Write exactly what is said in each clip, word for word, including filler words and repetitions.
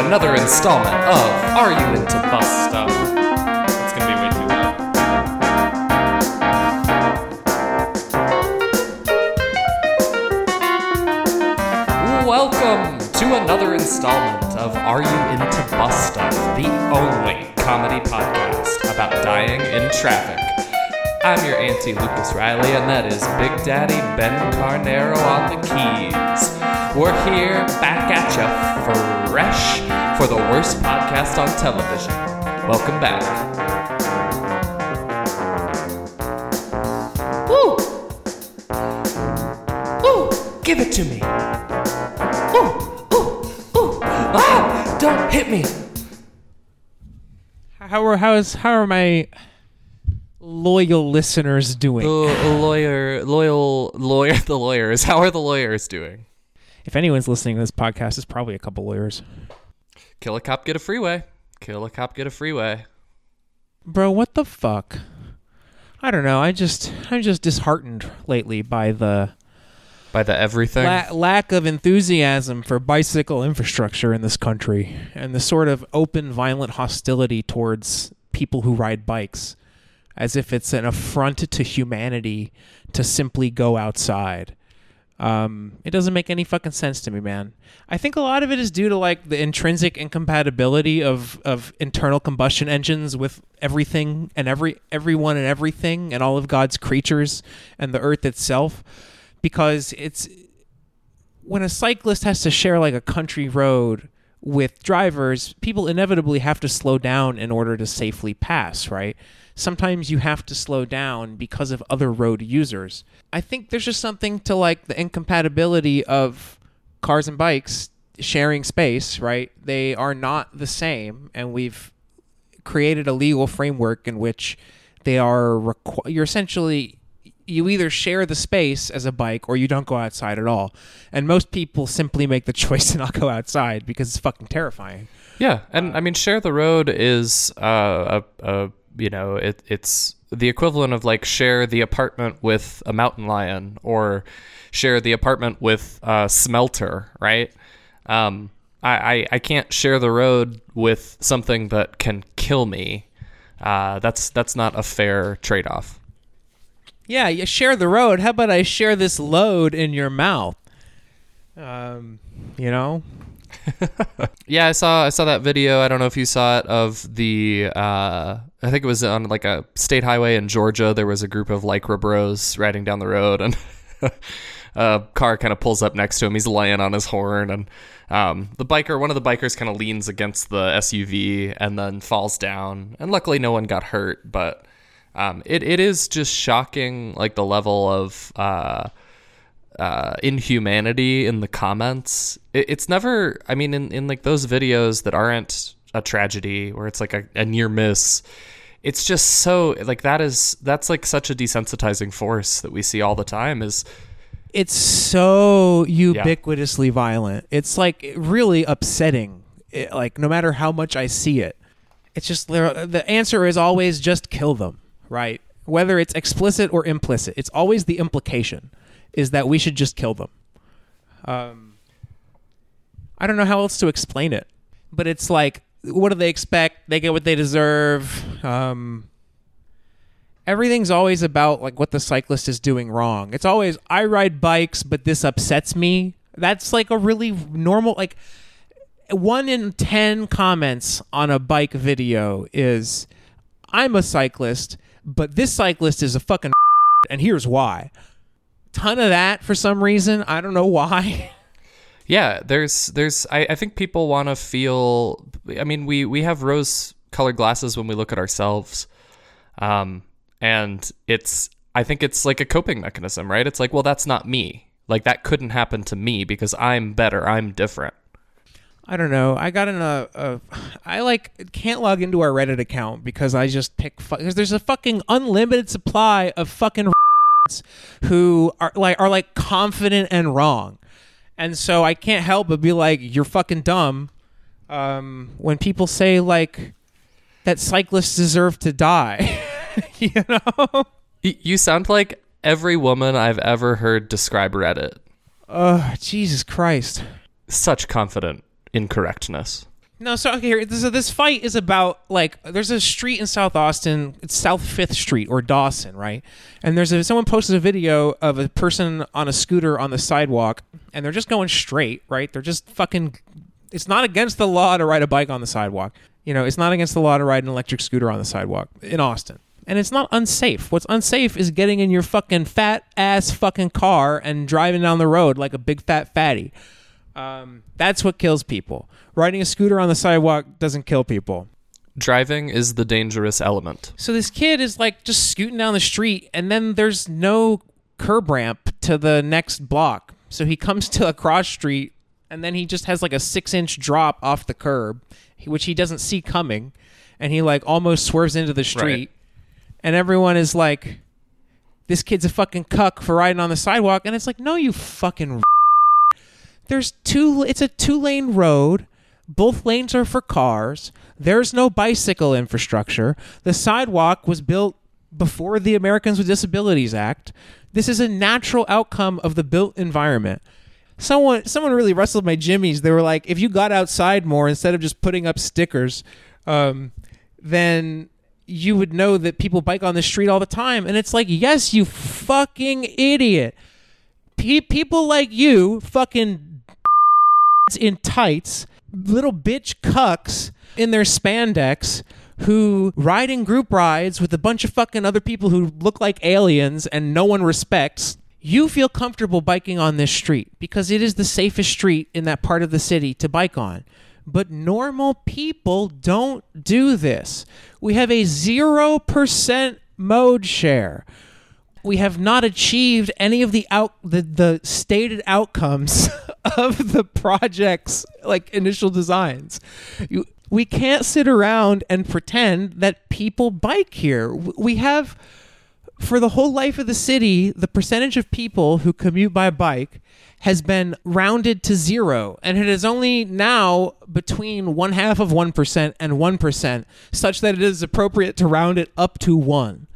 another installment of Are You Into Bus Stuff? It's gonna be way too loud. Welcome to another installment of Are You Into Bus Stuff, the only comedy podcast about dying in traffic. I'm your auntie Lucas Riley, and that is Big Daddy Ben Carnero on the keys. We're here back at ya fresh for the worst podcast on television. Welcome back. Woo! Woo! Give it to me. Ooh! Ooh! Ooh! Ah! Don't hit me. How are how is how are my loyal listeners doing? The lawyer, loyal lawyer, the lawyers. How are the lawyers doing? If anyone's listening to this podcast, it's probably a couple lawyers. Kill a cop, get a freeway. Kill a cop, get a freeway. Bro, what the fuck? I don't know. I just I'm just disheartened lately by the By the everything. la- lack of enthusiasm for bicycle infrastructure in this country, and the sort of open, violent hostility towards people who ride bikes, as if it's an affront to humanity to simply go outside. Um, it doesn't make any fucking sense to me, man. I think a lot of it is due to like the intrinsic incompatibility of, of internal combustion engines with everything and every everyone and everything and all of God's creatures and the earth itself. Because it's when a cyclist has to share like a country road with drivers, people inevitably have to slow down in order to safely pass, right? Sometimes you have to slow down because of other road users. I think there's just something to like the incompatibility of cars and bikes sharing space, right? They are not the same, and we've created a legal framework in which they are requ- you're essentially you either share the space as a bike or you don't go outside at all. And most people simply make the choice to not go outside because it's fucking terrifying. Yeah, and uh, I mean, share the road is uh, a, a you know, it it's the equivalent of like share the apartment with a mountain lion or share the apartment with a smelter, right? Um, I, I, I can't share the road with something that can kill me. Uh, that's that's not a fair trade-off. Yeah, you share the road. How about I share this load in your mouth? Um, you know? Yeah, I saw I saw that video. I don't know if you saw it of the uh, I think it was on like a state highway in Georgia. There was a group of Lycra bros riding down the road, and a car kind of pulls up next to him. He's laying on his horn, and um, the biker, one of the bikers, kind of leans against the S U V and then falls down. And luckily, no one got hurt. But um, it it is just shocking, like the level of uh, uh, inhumanity in the comments. It, it's never, I mean, in, in like those videos that aren't a tragedy where it's like a, a near miss, it's just so like that is that's like such a desensitizing force that we see all the time. Is it's so ubiquitously yeah. violent. It's like really upsetting. It, like no matter how much I see it, it's just the answer is always just kill them, right? Whether it's explicit or implicit, it's always the implication is that we should just kill them. Um, I don't know how else to explain it, but it's like, what do they expect? They get what they deserve. Um, everything's always about like what the cyclist is doing wrong. It's always, I ride bikes, but this upsets me. That's like a really normal, like one in ten comments on a bike video is, I'm a cyclist, but this cyclist is a fucking and here's why. Ton of that for some reason. I don't know why. Yeah, there's, there's. I, I think people want to feel. I mean, we we have rose-colored glasses when we look at ourselves, um, and it's. I think it's like a coping mechanism, right? It's like, well, that's not me. Like that couldn't happen to me because I'm better. I'm different. I don't know. I got in a. a I like can't log into our Reddit account because I just pick because there's a fucking unlimited supply of fucking who are like are like confident and wrong. And so I can't help but be like, you're fucking dumb. Um, when people say like that cyclists deserve to die, you know? You sound like every woman I've ever heard describe Reddit. Oh, Jesus Christ. Such confident incorrectness. No, so okay, here, so this fight is about, like, there's a street in South Austin, it's South Fifth Street or Dawson, right? And there's a, someone posted a video of a person on a scooter on the sidewalk, and they're just going straight, right? They're just fucking, it's not against the law to ride a bike on the sidewalk. You know, it's not against the law to ride an electric scooter on the sidewalk in Austin. And it's not unsafe. What's unsafe is getting in your fucking fat ass fucking car and driving down the road like a big fat fatty. Um, that's what kills people. Riding a scooter on the sidewalk doesn't kill people. Driving is the dangerous element. So this kid is like just scooting down the street, and then there's no curb ramp to the next block. So he comes to a cross street, and then he just has like a six inch drop off the curb, which he doesn't see coming. And he like almost swerves into the street. Right. And everyone is like, this kid's a fucking cuck for riding on the sidewalk. And it's like, no, you fucking There's two, it's a two lane road. Both lanes are for cars. There's no bicycle infrastructure. The sidewalk was built before the Americans with Disabilities Act. This is a natural outcome of the built environment. Someone someone really wrestled my jimmies. They were like, if you got outside more instead of just putting up stickers, um, then you would know that people bike on the street all the time. And it's like, yes, you fucking idiot. Pe- people like you, fucking in tights, little bitch cucks in their spandex who ride in group rides with a bunch of fucking other people who look like aliens and no one respects. You feel comfortable biking on this street because it is the safest street in that part of the city to bike on. But normal people don't do this. We have a zero percent mode share. We have not achieved any of the out the, the stated outcomes of the project's like initial designs. You, we can't sit around and pretend that people bike here. We have, for the whole life of the city, the percentage of people who commute by bike has been rounded to zero, and it is only now between one half of one percent and one percent, such that it is appropriate to round it up to one.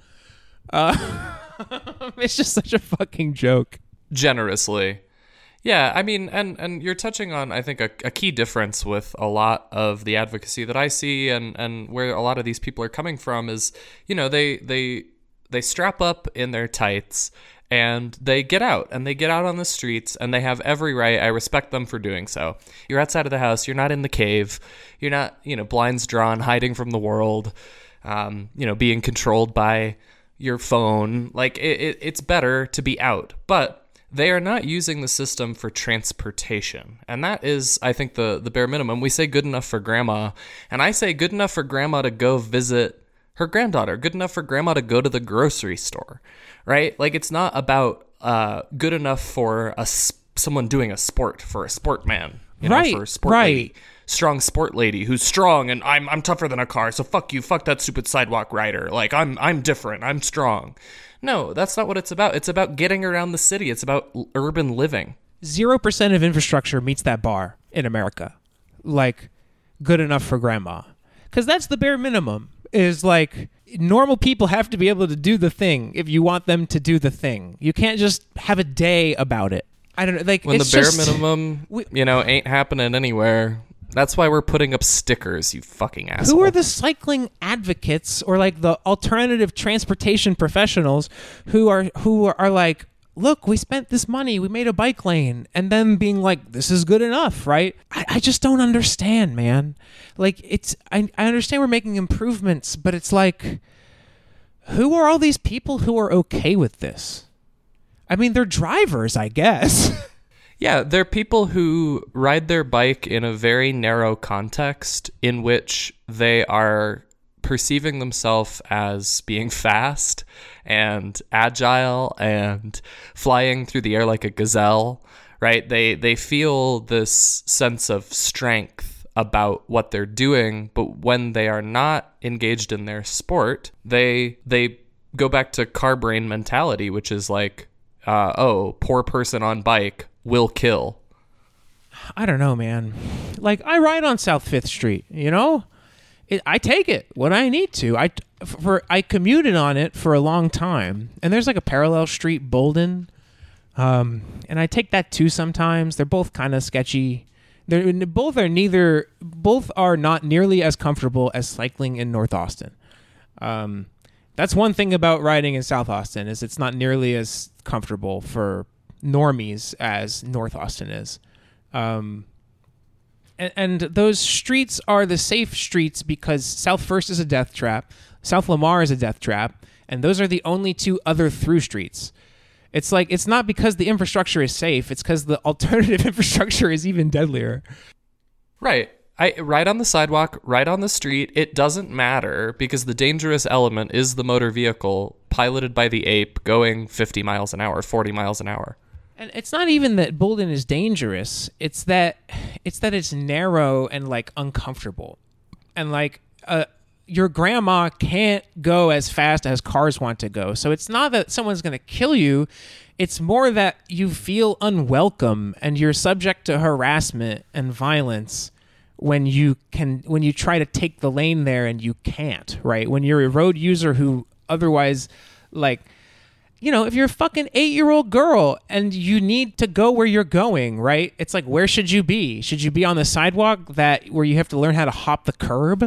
Uh, it's just such a fucking joke. Generously. Yeah, I mean, and, and you're touching on, I think, a, a key difference with a lot of the advocacy that I see and, and where a lot of these people are coming from is, you know, they they they strap up in their tights and they get out and they get out on the streets and they have every right. I respect them for doing so. You're outside of the house. You're not in the cave. You're not, you know, blinds drawn, hiding from the world, um, you know, being controlled by your phone. Like it, it, it's better to be out, but they are not using the system for transportation. And that is, I think, the, the bare minimum. We say good enough for grandma, and I say good enough for grandma to go visit her granddaughter, good enough for grandma to go to the grocery store, right? Like it's not about uh, good enough for a, someone doing a sport, for a sport man, you know, right, for a sport right. lady, strong sport lady who's strong and I'm I'm tougher than a car, so fuck you, fuck that stupid sidewalk rider. Like I'm I'm different, I'm strong. No, that's not what it's about. It's about getting around the city. It's about urban living. Zero percent of infrastructure meets that bar in America. Like, good enough for grandma. Because that's the bare minimum. Is like, normal people have to be able to do the thing if you want them to do the thing. You can't just have a day about it. I don't know. Like, when it's the bare just, minimum, we, you know, ain't happening anywhere. That's why we're putting up stickers, you fucking asshole. Who are the cycling advocates or like the alternative transportation professionals who are who are like, look, we spent this money, we made a bike lane, and then being like, this is good enough, right? I, I just don't understand, man. Like, it's I, I understand we're making improvements, but it's like, who are all these people who are okay with this? I mean, they're drivers, I guess. Yeah, they're people who ride their bike in a very narrow context in which they are perceiving themselves as being fast and agile and flying through the air like a gazelle, right? They they feel this sense of strength about what they're doing, but when they are not engaged in their sport, they they go back to car brain mentality, which is like, uh, oh, poor person on bike will kill. I don't know, man. Like, I ride on South Fifth Street, you know? It, I take it when I need to. I, for, I commuted on it for a long time. And there's like a parallel street, Bolden. Um, and I take that too sometimes. They're both kind of sketchy. They're both are neither. Both are not nearly as comfortable as cycling in North Austin. Um, that's one thing about riding in South Austin is it's not nearly as comfortable for normies as North Austin is. Um, and, and those streets are the safe streets because South First is a death trap, South Lamar is a death trap, and those are the only two other through streets. It's like, it's not because the infrastructure is safe, it's because the alternative infrastructure is even deadlier. Right. I right on the sidewalk, right on the street, it doesn't matter because the dangerous element is the motor vehicle piloted by the ape going fifty miles an hour, forty miles an hour. And it's not even that Boulden is dangerous. It's that it's that it's narrow and like uncomfortable. And like uh your grandma can't go as fast as cars want to go. So it's not that someone's going to kill you. It's more that you feel unwelcome and you're subject to harassment and violence when you can when you try to take the lane there and you can't, right? When you're a road user who otherwise, like, you know, if you're a fucking eight-year-old girl and you need to go where you're going, right? It's like, where should you be? Should you be on the sidewalk that where you have to learn how to hop the curb?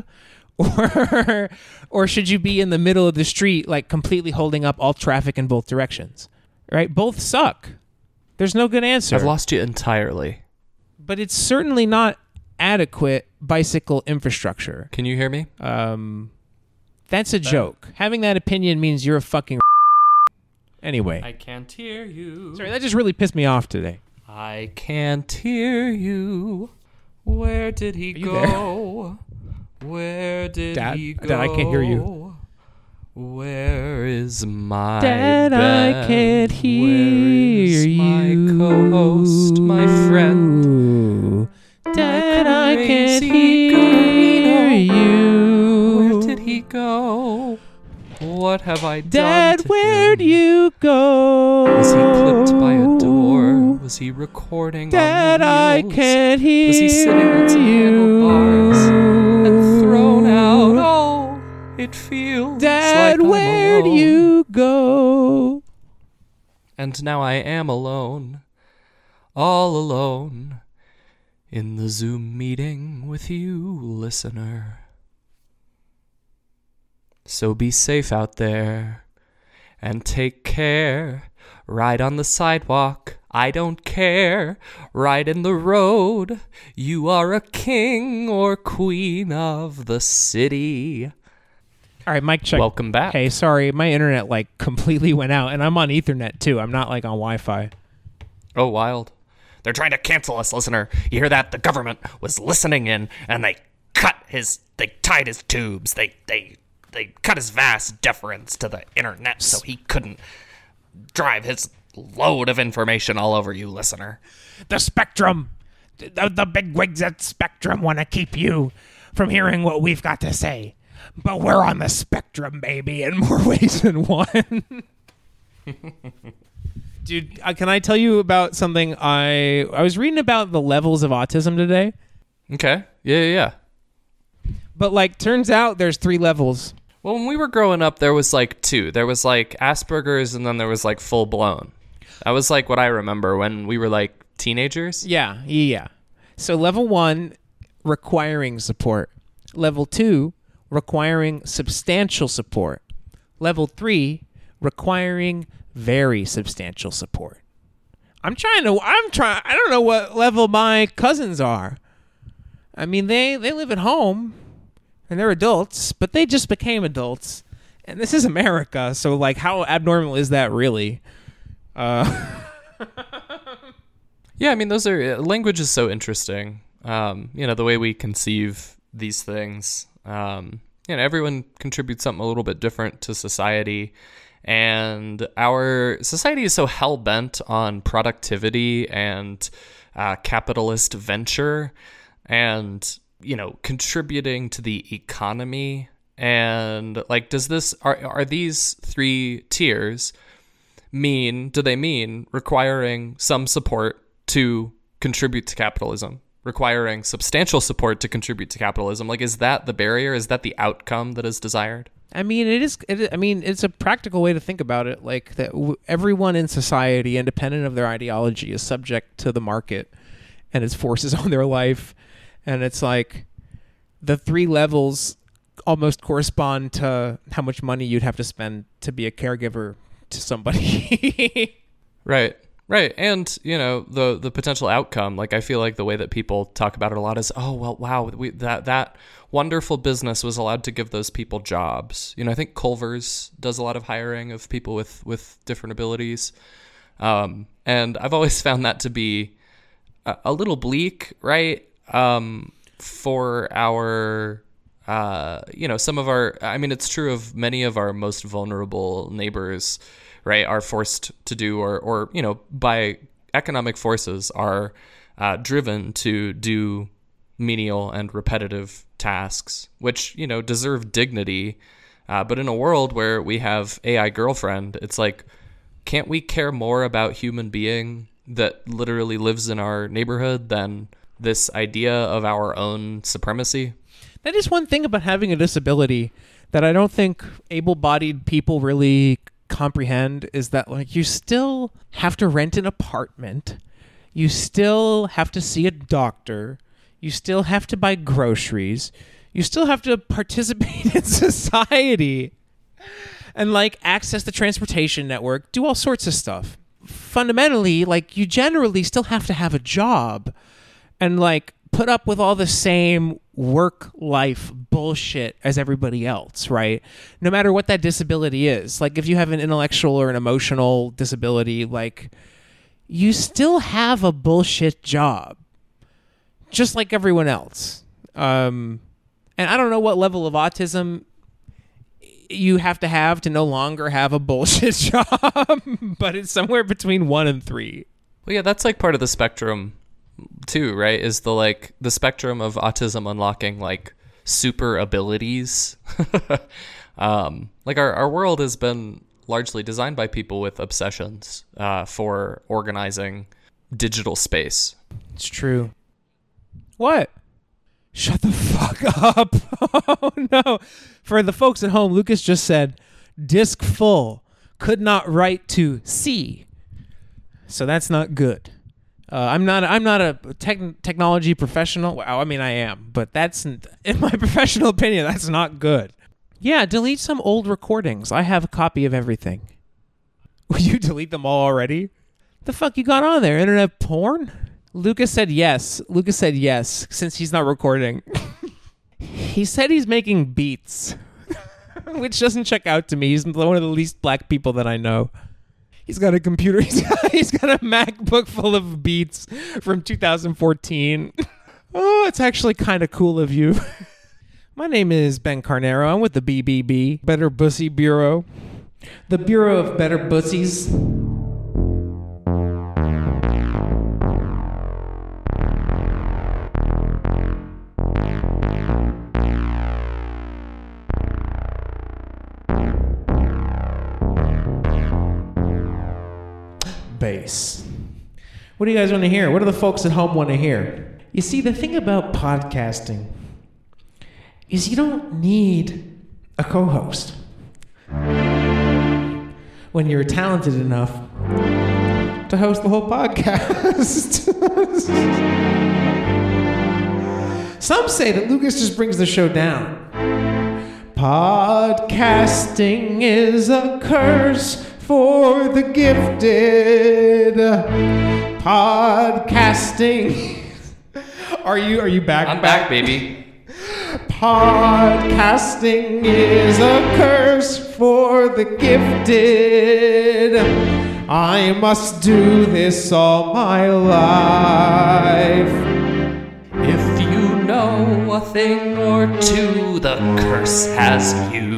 Or or should you be in the middle of the street, like completely holding up all traffic in both directions? Right? Both suck. There's no good answer. I've lost you entirely. But it's certainly not adequate bicycle infrastructure. Can you hear me? Um, that's a joke. Having that opinion means you're a fucking anyway. I can't hear you. Sorry, that just really pissed me off today. I can't hear you. Where did he go? Where did Dad, he go? Dad, I can't hear you. Where is my Dad, Ben? I can't hear Where is you. my co-host, my friend? Dad, my I can't crazy hear you. Where did he go? What have I done Dad, to where'd him? you go? Was he clipped by a door? Was he recording Dad, on I wheels? can't hear you. Was he sitting on some handlebars and thrown out? Oh, it feels Dad, like I'm where'd alone. you go? And now I am alone, all alone, in the Zoom meeting with you, listener. So be safe out there and take care. Ride on the sidewalk, I don't care. Ride in the road, you are a king or queen of the city. All right, mic check. Welcome back. Hey, sorry, my internet like completely went out, and I'm on Ethernet too. I'm not like on Wi-Fi. Oh, wild. They're trying to cancel us, listener. You hear that? The government was listening in, and they cut his, they tied his tubes. They, they, they cut his vast deference to the internet so he couldn't drive his load of information all over you, listener. The Spectrum, the, the big wigs at Spectrum want to keep you from hearing what we've got to say. But we're on the spectrum, baby, in more ways than one. Dude, uh, can I tell you about something? I I was reading about the levels of autism today. Okay. Yeah, yeah, yeah. But, like, turns out there's three levels. Well, when we were growing up, there was, like, two. There was, like, Asperger's, and then there was, like, full-blown. That was, like, what I remember when we were, like, teenagers. Yeah, yeah. So level one, requiring support. Level two, requiring substantial support. Level three, requiring very substantial support. I'm trying to, I'm trying, I don't know what level my cousins are. I mean, they, they live at home and they're adults, but they just became adults. And this is America, so like how abnormal is that really? Uh... Yeah, I mean, those are, language is so interesting. Um, you know, the way we conceive these things. Um, you know, everyone contributes something a little bit different to society. And our society is so hell-bent on productivity and uh, capitalist venture and, you know, contributing to the economy. And, like, does this, are, are these three tiers mean, do they mean requiring some support to contribute to capitalism? Requiring substantial support to contribute to capitalism? Like, is that the barrier? Is that the outcome that is desired? I mean, it is. It, I mean, it's a practical way to think about it. Like that, w- everyone in society, independent of their ideology, is subject to the market, and its forces on their life. And it's like the three levels almost correspond to how much money you'd have to spend to be a caregiver to somebody. Right. Right. And, you know, the the potential outcome, like I feel like the way that people talk about it a lot is, oh, well, wow, we, that that wonderful business was allowed to give those people jobs. You know, I think Culver's does a lot of hiring of people with, with different abilities. Um, and I've always found that to be a, a little bleak, right? Um, for our, uh, you know, some of our, I mean, it's true of many of our most vulnerable neighbors, right, are forced to do, or, or you know, by economic forces are uh, driven to do menial and repetitive tasks, which, you know, deserve dignity. Uh, but in a world where we have A I girlfriend, it's like, can't we care more about human being that literally lives in our neighborhood than this idea of our own supremacy? That is one thing about having a disability that I don't think able-bodied people really comprehend, is that like you still have to rent an apartment, you still have to see a doctor, you still have to buy groceries, you still have to participate in society and like access the transportation network, do all sorts of stuff. Fundamentally, like you generally still have to have a job and like put up with all the same work-life bullshit as everybody else, right? No matter what that disability is. Like if you have an intellectual or an emotional disability, like you still have a bullshit job, just like everyone else. Um, and I don't know what level of autism you have to have to no longer have a bullshit job, but it's somewhere between one and three. Well, yeah, that's like part of the spectrum too, right? Is the like the spectrum of autism unlocking like super abilities. um, like our, our world has been largely designed by people with obsessions uh, for organizing digital space. It's true. What? Shut the fuck up. Oh no. For the folks at home, Lucas just said, disk full, could not write to C. So that's not good. Uh, I'm not. I'm not a tech, technology professional. Well, I mean, I am, but that's, in my professional opinion, that's not good. Yeah, delete some old recordings. I have a copy of everything. Will you delete them all already? The fuck you got on there? Internet porn? Lucas said yes. Lucas said yes, since he's not recording. He said he's making beats, which doesn't check out to me. He's one of the least black people that I know. He's got a computer. He's got, he's got a MacBook full of beats from two thousand fourteen. Oh, it's actually kind of cool of you. My name is Ben Carnero. I'm with the B B B, Better Bussy Bureau. The Bureau of Better Bussies. Bass. What do you guys want to hear? What do the folks at home want to hear? You see, the thing about podcasting is you don't need a co-host when you're talented enough to host the whole podcast. Some say that Lucas just brings the show down. Podcasting is a curse for the gifted. Podcasting. Are you are you back? I'm back, baby. Podcasting is a curse for the gifted. I must do this all my life. If you know a thing or two, the curse has you.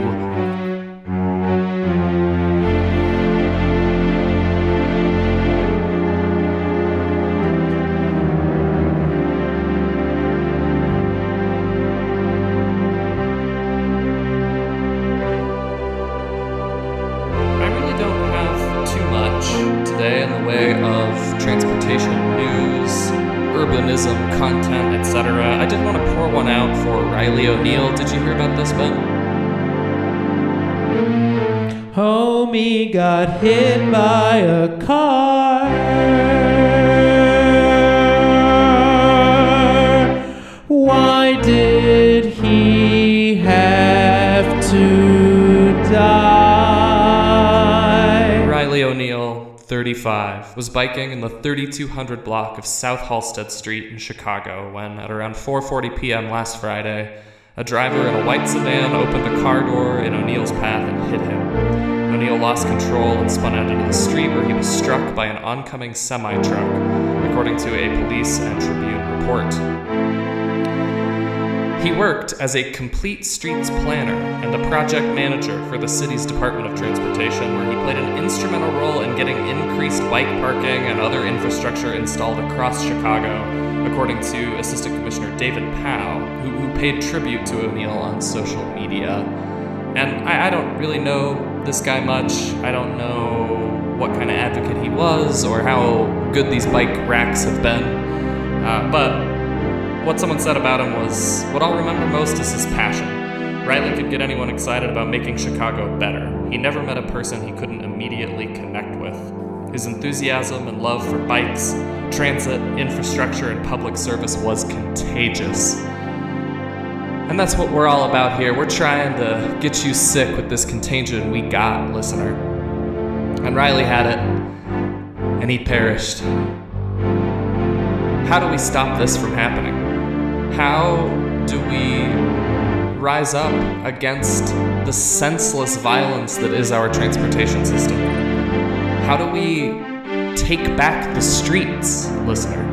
Content, et cetera. I did want to pour one out for Riley O'Neill. Did you hear about this, Ben? Homie got hit by a car. die. Riley O'Neill, thirty-five, was biking in the thirty-two hundred block of South Halsted Street in Chicago when, at around four forty p.m. last Friday, a driver in a white sedan opened the car door in O'Neill's path and hit him. O'Neill lost control and spun out into the street where he was struck by an oncoming semi-truck, according to a police and Tribune report. He worked as a complete streets planner and a project manager for the city's Department of Transportation, where he played an instrumental role in getting increased bike parking and other infrastructure installed across Chicago, according to Assistant Commissioner David Powell, who, who paid tribute to O'Neill on social media. And I, I don't really know this guy much. I don't know what kind of advocate he was or how good these bike racks have been. Uh, but what someone said about him was, what I'll remember most is his passion. Riley could get anyone excited about making Chicago better. He never met a person he couldn't immediately connect with. His enthusiasm and love for bikes, transit, infrastructure, and public service was contagious. And that's what we're all about here. We're trying to get you sick with this contagion we got, listener. And Riley had it, and he perished. How do we stop this from happening? How do we rise up against the senseless violence that is our transportation system? How do we take back the streets, listener?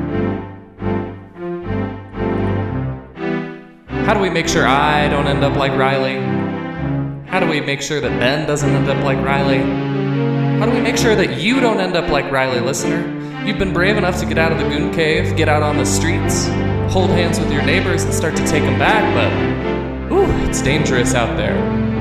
How do we make sure I don't end up like Riley? How do we make sure that Ben doesn't end up like Riley? How do we make sure that you don't end up like Riley, listener? You've been brave enough to get out of the goon cave, get out on the streets, hold hands with your neighbors and start to take them back, but ooh, it's dangerous out there.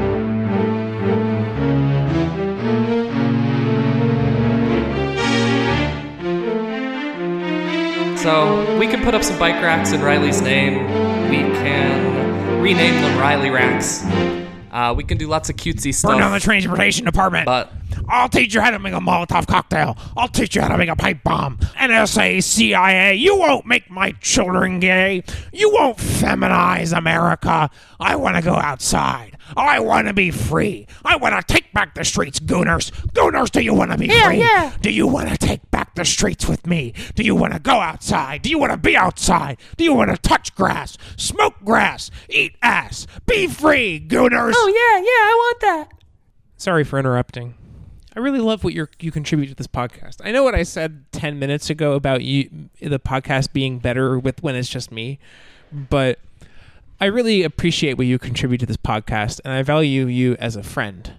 So we can put up some bike racks in Riley's name. We can rename them Riley Racks. Uh, we can do lots of cutesy stuff. Burn down the transportation department. But I'll teach you how to make a Molotov cocktail. I'll teach you how to make a pipe bomb. N S A, C I A, you won't make my children gay. You won't feminize America. I want to go outside. I want to be free. I want to take back the streets, gooners. Gooners, do you want to be yeah, free? Yeah. Do you want to take back the streets with me? Do you want to go outside? Do you want to be outside? Do you want to touch grass, smoke grass, eat ass, be free, gooners? Oh, yeah, yeah, I want that. Sorry for interrupting. I really love what you're, you contribute to this podcast. I know what I said ten minutes ago about you, the podcast being better with when it's just me, but I really appreciate what you contribute to this podcast, and I value you as a friend.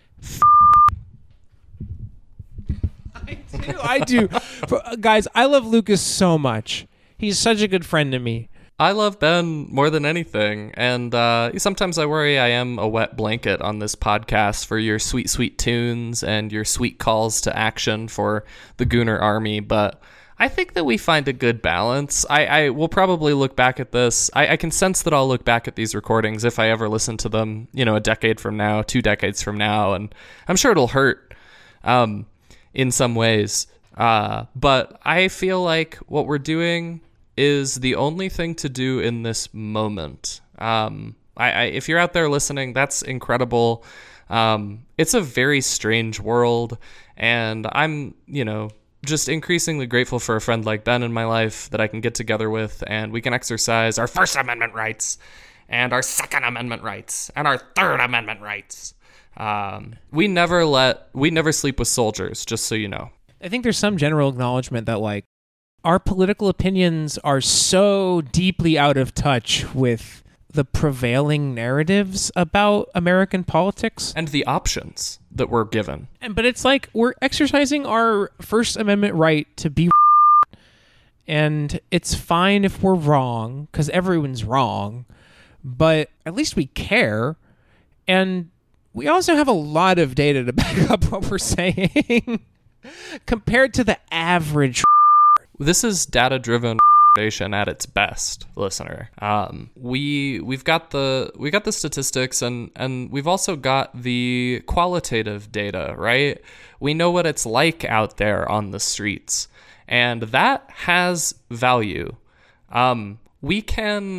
I do. I do. For, guys, I love Lucas so much. He's such a good friend to me. I love Ben more than anything, and uh, sometimes I worry I am a wet blanket on this podcast for your sweet, sweet tunes and your sweet calls to action for the Gooner Army, but I think that we find a good balance. I, I will probably look back at this. I, I can sense that I'll look back at these recordings if I ever listen to them, you know, a decade from now, two decades from now, and I'm sure it'll hurt um, in some ways. Uh, but I feel like what we're doing is the only thing to do in this moment. Um, I, I, if you're out there listening, that's incredible. Um, it's a very strange world, and I'm, you know, just increasingly grateful for a friend like Ben in my life that I can get together with, and we can exercise our First Amendment rights and our Second Amendment rights and our Third Amendment rights. Um, we never let, we never sleep with soldiers, just so you know. I think there's some general acknowledgement that, like, our political opinions are so deeply out of touch with the prevailing narratives about American politics and the options that we're given. And but it's like we're exercising our First Amendment right to be, and it's fine if we're wrong because everyone's wrong, but at least we care, and we also have a lot of data to back up what we're saying compared to the average. This is data-driven at its best, listener. Um, we we've got the we got the statistics, and and we've also got the qualitative data, right? We know what it's like out there on the streets, and that has value. Um, we can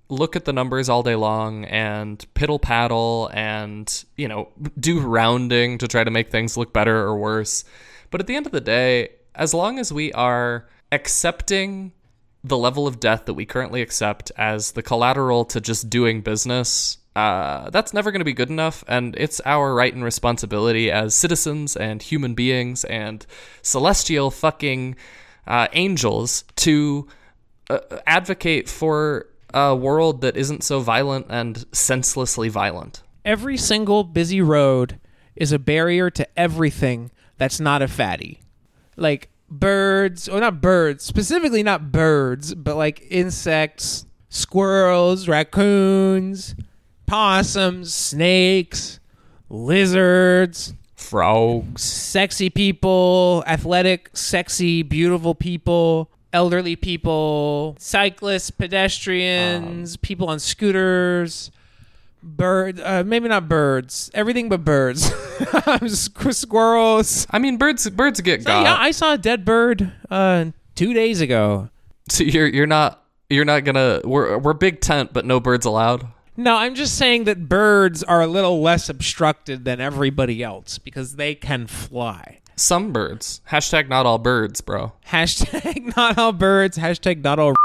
look at the numbers all day long and piddle paddle and, you know, do rounding to try to make things look better or worse. But at the end of the day, as long as we are accepting the level of death that we currently accept as the collateral to just doing business, uh, that's never going to be good enough. And it's our right and responsibility as citizens and human beings and celestial fucking uh, angels to uh, advocate for a world that isn't so violent and senselessly violent. Every single busy road is a barrier to everything that's not a fatty. Like birds, or not birds, specifically not birds, but like insects, squirrels, raccoons, possums, snakes, lizards, frogs, sexy people, athletic, sexy, beautiful people, elderly people, cyclists, pedestrians, um, people on scooters, bird, uh, maybe not birds, everything but birds. Squirrels. I mean, birds. Birds get so, got. Yeah, I saw a dead bird uh, two days ago. So you're you're not you're not gonna we're we're big tent, but no birds allowed. No, I'm just saying that birds are a little less obstructed than everybody else because they can fly. Some birds. Hashtag not all birds, bro. Hashtag not all birds. Hashtag not all.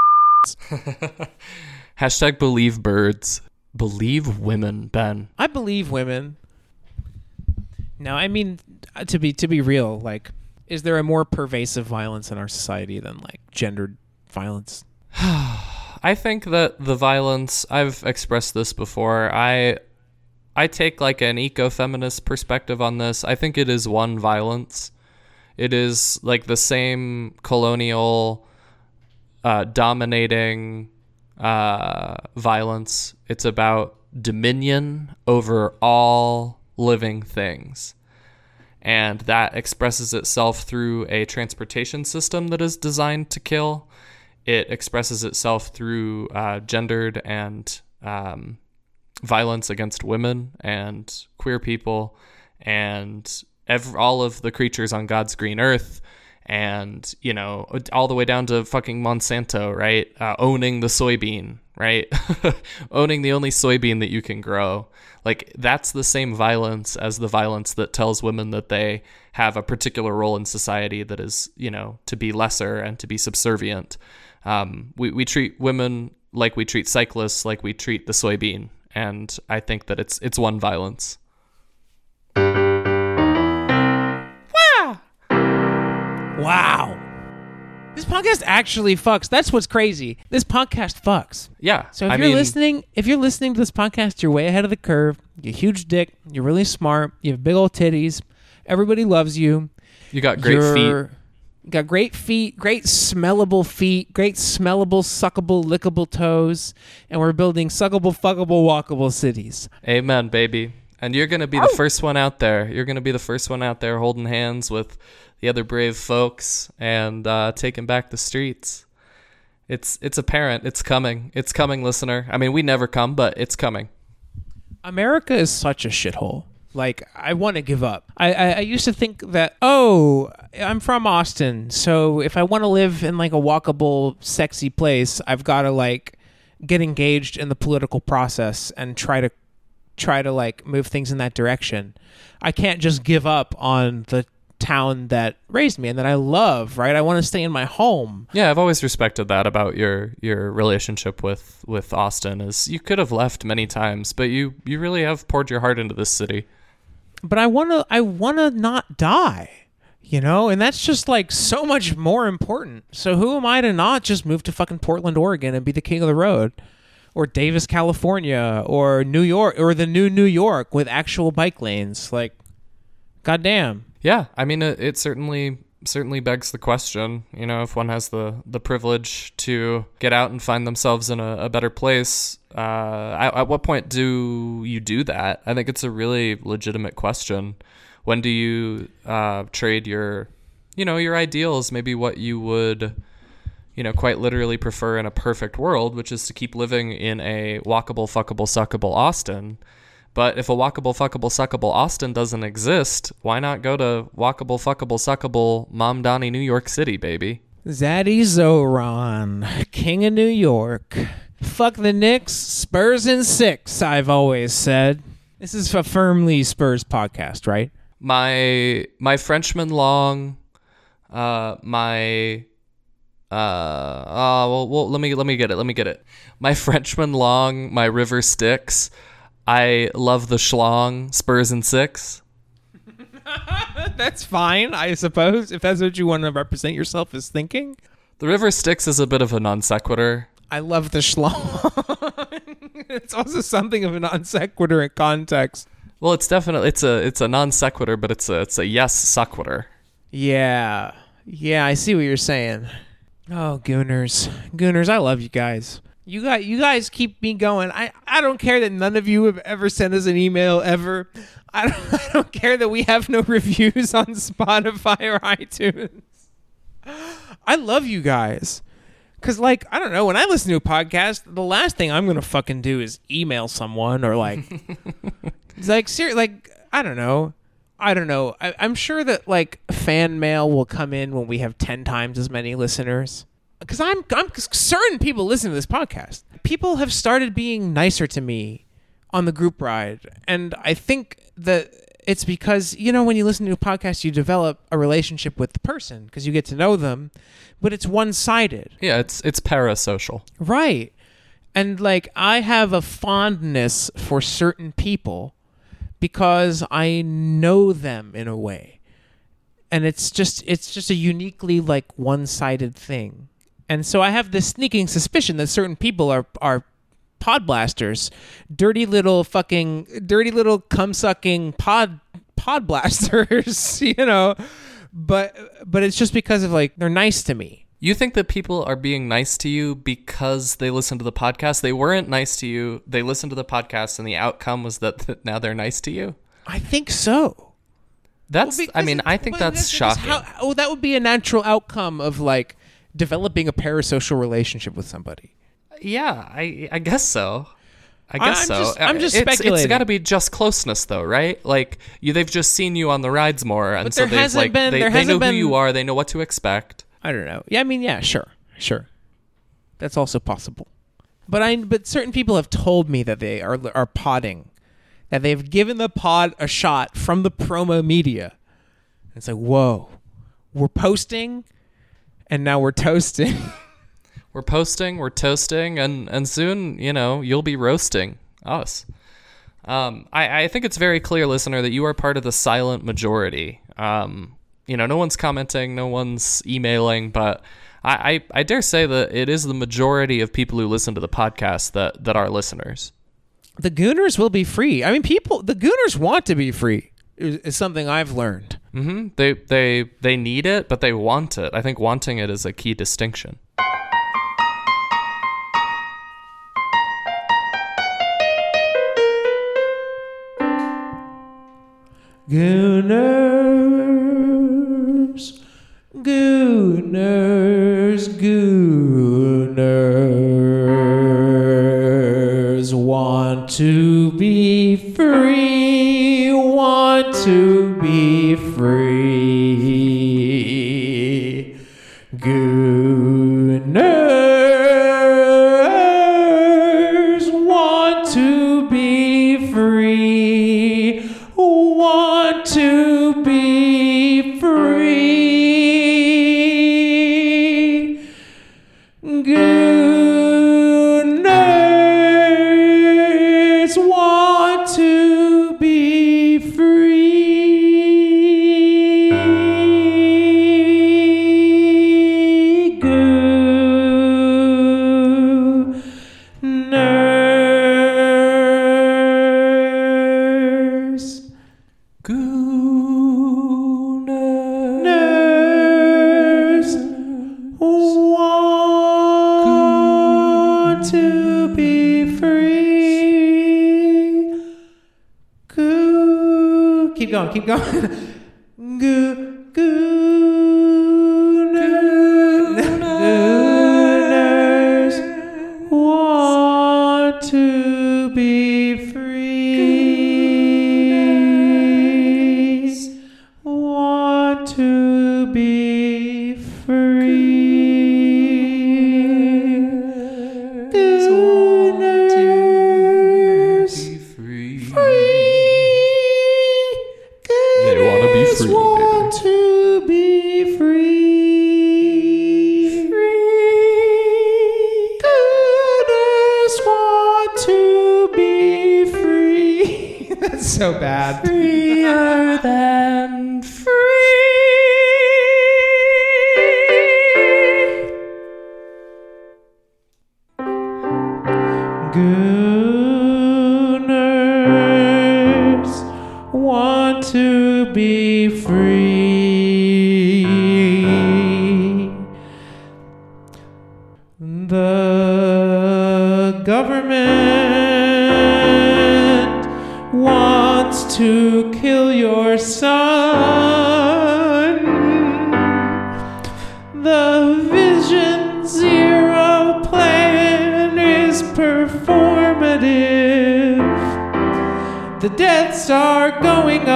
Hashtag believe birds. Believe women, Ben. I believe women. No, I mean, to be to be real, like, is there a more pervasive violence in our society than like gendered violence? I think that the violence, I've expressed this before, I I take like an eco-feminist perspective on this. I think it is one violence. It is like the same colonial uh, dominating uh, violence. It's about dominion over all living things. And that expresses itself through a transportation system that is designed to kill. It expresses itself through uh, gendered and um, violence against women and queer people and every, all of the creatures on God's green earth, and, you know, all the way down to fucking Monsanto, right? Uh, owning the soybean, right? Owning the only soybean that you can grow. Like, that's the same violence as the violence that tells women that they have a particular role in society that is, you know, to be lesser and to be subservient. Um, we, we treat women like we treat cyclists, like we treat the soybean. And I think that it's it's one violence. Wow. Wow. This podcast actually fucks. That's what's crazy. This podcast fucks. Yeah. So if I you're mean, listening, if you're listening to this podcast, you're way ahead of the curve. You're a huge dick. You're really smart. You have big old titties. Everybody loves you. You got great you're, feet. Got great feet, great smellable feet, great smellable, suckable, lickable toes, and we're building suckable, fuckable, walkable cities. Amen, baby. And you're going to be the first one out there. You're going to be the first one out there holding hands with the other brave folks and uh, taking back the streets. It's it's apparent. It's coming. It's coming, listener. I mean, we never come, but it's coming. America is such a shithole. Like, I want to give up. I, I, I used to think that, oh, I'm from Austin, so if I want to live in, like, a walkable, sexy place, I've got to, like, get engaged in the political process and try to, try to, like, move things in that direction. I can't just give up on the town that raised me and that I love, right? I want to stay in my home. Yeah, I've always respected that about your your relationship with, with Austin, is you could have left many times, but you, you really have poured your heart into this city. But I want to I want to not die, you know? And that's just like so much more important. So who am I to not just move to fucking Portland, Oregon and be the king of the road? Or Davis, California, or New York, or the new New York with actual bike lanes. Like, goddamn. Yeah, I mean, it, it certainly certainly begs the question, you know, if one has the, the privilege to get out and find themselves in a, a better place, uh, at, at what point do you do that? I think it's a really legitimate question. When do you uh, trade your, you know, your ideals, maybe what you would, you know, quite literally prefer in a perfect world, which is to keep living in a walkable, fuckable, suckable Austin. But if a walkable, fuckable, suckable Austin doesn't exist, why not go to walkable, fuckable, suckable Mom Donnie, New York City, baby? Zaddy Zoran, king of New York. Fuck the Knicks, Spurs in six, I've always said. This is a firmly Spurs podcast, right? My my Frenchman long, uh, my uh, uh well, well, let me let me get it, let me get it. My Frenchman long, my River Styx. I love the schlong, Spurs in six. That's fine, I suppose, if that's what you want to represent yourself as thinking. The River Styx is a bit of a non sequitur. I love the schlong. It's also something of a non sequitur in context. Well, it's definitely it's a it's a non sequitur, but it's a it's a yes sequitur. Yeah, yeah, I see what you're saying. Oh, Gooners, Gooners, I love you guys. You got you guys keep me going. I, I don't care that none of you have ever sent us an email ever. I don't, I don't care that we have no reviews on Spotify or iTunes. I love you guys. Because, like, I don't know, when I listen to a podcast, the last thing I'm going to fucking do is email someone or, like, it's like, ser- like, I don't know. I don't know. I- I'm sure that, like, fan mail will come in when we have ten times as many listeners. Because I'm, I'm certain people listen to this podcast. People have started being nicer to me on the group ride. And I think that it's because, you know, when you listen to a podcast, you develop a relationship with the person because you get to know them, but it's one-sided. Yeah, it's it's parasocial. Right. And, like, I have a fondness for certain people because I know them in a way. And it's just it's just a uniquely, like, one-sided thing. And so I have this sneaking suspicion that certain people are are pod blasters, dirty little fucking, dirty little cum-sucking pod pod blasters, you know. But but it's just because of, like, they're nice to me. You think that people are being nice to you because they listen to the podcast? They weren't nice to you. They listened to the podcast, and the outcome was that th- now they're nice to you? I think so. That's, Well, I mean, because- I think well, that's because shocking. How, oh, that would be a natural outcome of, like, developing a parasocial relationship with somebody. Yeah, I I guess so. I guess I'm so. just- I'm just it's, speculating. It's got to be just closeness, though, right? Like you, they've just seen you on the rides more, and But so there they've hasn't like been- they, there they know hasn't who been- you are. They know what to expect. I don't know. Yeah, I mean, yeah, sure, sure. That's also possible. But I, but certain people have told me that they are are podding, that they've given the pod a shot from the promo media. It's like, whoa, we're posting, and now we're toasting. We're posting, we're toasting, and, and soon, you know, you'll be roasting us. Um, I, I think it's very clear, listener, that you are part of the silent majority. Um, you know, no one's commenting, no one's emailing, but I, I, I dare say that it is the majority of people who listen to the podcast that, that are listeners. The Gooners will be free. I mean, people, the Gooners want to be free, is, is something I've learned. Mm-hmm. They, they, they need it, but they want it. I think wanting it is a key distinction. Gooners, Gooners, Gooners want to be free, want to be free. Gooners want to be free, want to be free. Gooners want to be free. Gooners. Gooners want to be free. Goo. Keep going, keep going. Goo, gooners want to be free. Want to be free. free, want baby. to be free. Free. Goodness want to be free. That's so bad. Freer than free. Gooners want to be free. The government wants to kill your son. The Vision Zero plan is performative. The deaths are going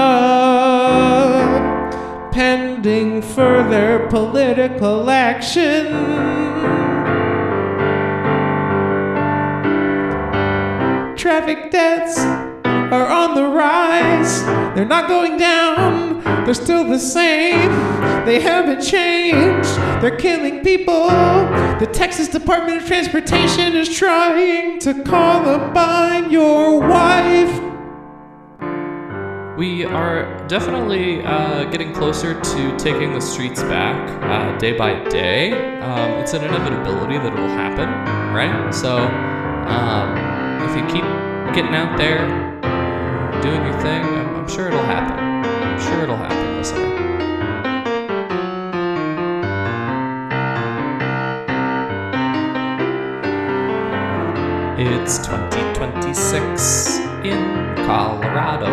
up, pending further political action. Traffic deaths are on the rise. They're not going down. They're still the same. They haven't changed. They're killing people. The Texas Department of Transportation is trying to Columbine your wife. We are definitely uh, getting closer to taking the streets back uh, day by day. Um, it's an inevitability that it will happen, right? So um, if you keep getting out there, doing your thing, I'm, I'm sure it'll happen. I'm sure it'll happen, listener. It's twenty twenty-six in Colorado,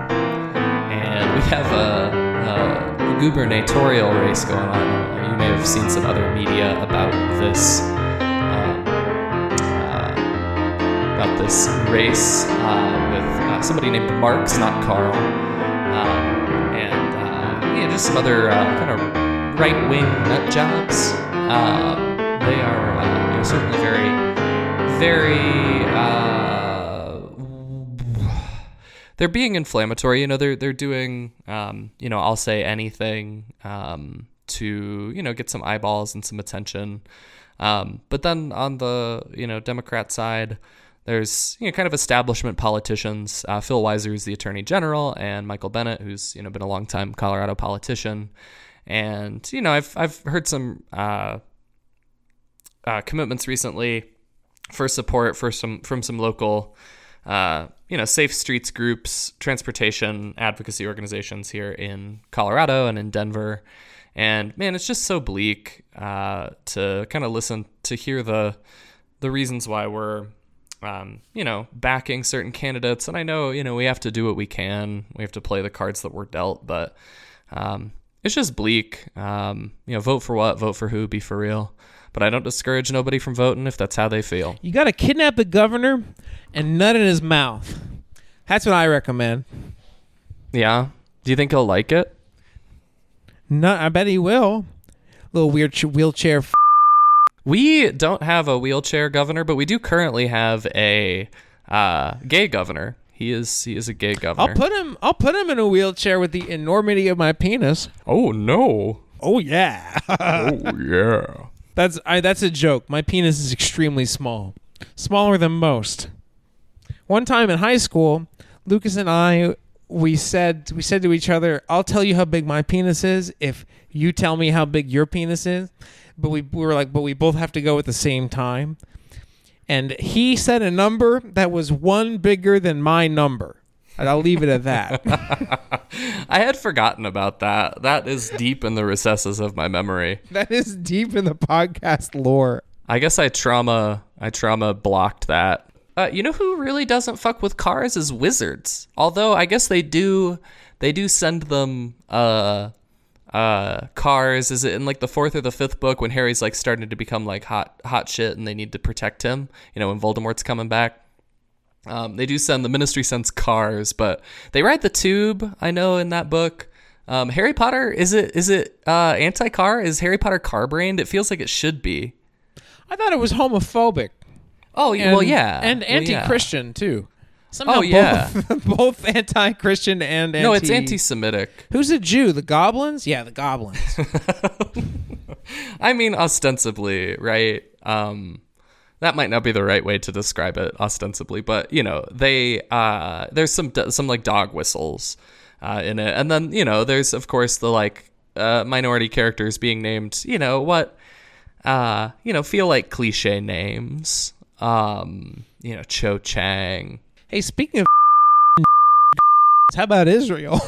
and we have a, a gubernatorial race going on. You may have seen some other media about this um, uh, about this race uh, with uh, somebody named Marks, not Carl, um, and uh, yeah, just some other uh, kind of right-wing nut jobs. Um, they are uh, you know, certainly very. Very, uh, they're being inflammatory. You know, they're they're doing, um, you know, I'll say anything um, to, you know, get some eyeballs and some attention. Um, but then on the, you know, Democrat side, there's, you know, kind of establishment politicians. Uh, Phil Weiser, who's the Attorney General, and Michael Bennet, who's, you know, been a longtime Colorado politician. And, you know, I've I've heard some uh, uh, commitments recently for support for some from some local, uh, you know, safe streets groups, transportation advocacy organizations here in Colorado and in Denver. And man, it's just so bleak uh, to kind of listen to hear the the reasons why we're, um, you know, backing certain candidates. And I know, you know, we have to do what we can. We have to play the cards that we're dealt, but um, it's just bleak. Um, you know, vote for what? Vote for who? Be for real. But I don't discourage nobody from voting if that's how they feel. You got to kidnap the governor and nut in his mouth. That's what I recommend. Yeah? Do you think he'll like it? Nut, I bet he will. Little weird ch- wheelchair. F- We don't have a wheelchair governor, but we do currently have a uh, gay governor. He is he is a gay governor. I'll put him. I'll put him in a wheelchair with the enormity of my penis. Oh no! Oh yeah. Oh yeah! That's I, that's a joke. My penis is extremely small, smaller than most. One time in high school, Lucas and I we said we said to each other, "I'll tell you how big my penis is if you tell me how big your penis is." But we, we were like, "But we both have to go at the same time." And he said a number that was one bigger than my number. And I'll leave it at that. I had forgotten about that. That is deep in the recesses of my memory. That is deep in the podcast lore. I guess I trauma I trauma blocked that. Uh, you know who really doesn't fuck with cars is wizards. Although I guess they do they do send them uh uh cars. Is it in like the fourth or the fifth book when Harry's like starting to become like hot hot shit and they need to protect him, you know, when Voldemort's coming back? Um, they do send, the Ministry sends cars, but they ride the tube, I know, in that book. Um, Harry Potter, is it is it uh, anti-car? Is Harry Potter car-brained? It feels like it should be. I thought it was homophobic. Oh, And, well, yeah. And Well, anti-Christian, yeah. too. Somehow Oh, yeah. both, both anti-Christian and anti... No, it's anti-Semitic. Who's a Jew? The goblins? Yeah, the goblins. I mean, ostensibly, right? Um, that might not be the right way to describe it, ostensibly, but you know, they uh, there's some some like dog whistles uh, in it, and then you know, there's of course the like uh, minority characters being named, you know, what uh, you know, feel like cliche names, um, you know, Cho Chang. Hey, speaking of how about Israel?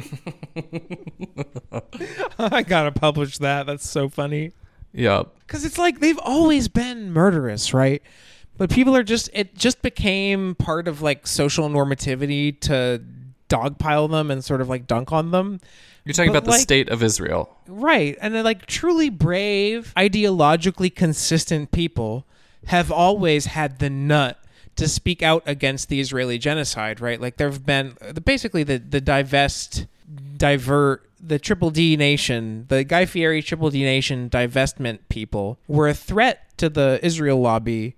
I gotta publish that. That's so funny. Yeah. Because it's like they've always been murderous, right? But people are just, it just became part of like social normativity to dogpile them and sort of like dunk on them. You're talking But, about the like- state of Israel. Right. And they're like truly brave, ideologically consistent people have always had the nut to speak out against the Israeli genocide, right? Like there have been basically the, the divest, divert, the Triple D Nation, the Guy Fieri Triple D Nation divestment people were a threat to the Israel lobby,